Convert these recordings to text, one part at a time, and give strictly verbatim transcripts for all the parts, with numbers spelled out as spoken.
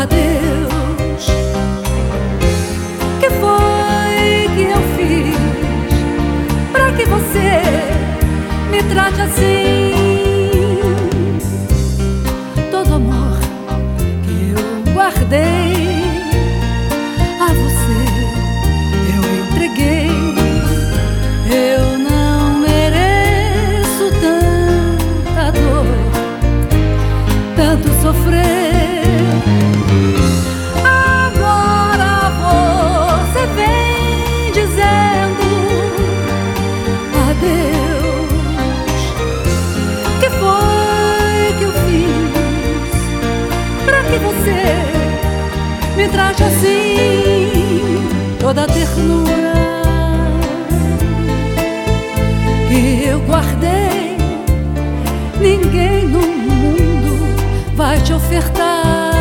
Adeus. Que foi que eu fiz pra que você me trate assim? Todo amor que eu guardei a você eu entreguei. Eu não mereço tanta dor, tanto sofrer. Agora você vem dizendo adeus. Que foi que eu fiz pra que você me trate assim? Toda a ternura que eu guardei, ninguém no mundo vai te ofertar.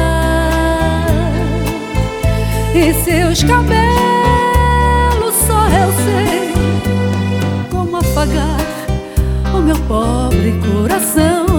E seus cabelos só eu sei como afagar o meu pobre coração.